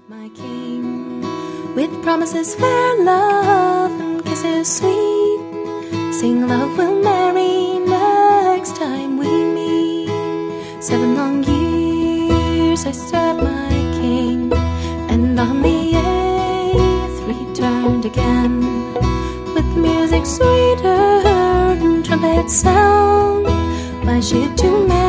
my king, with promises fair, love and kisses sweet. Sing love will marry next time we meet. 7 long years I served my king, and on the 8th returned again, with music sweeter and trumpet sound, my ship to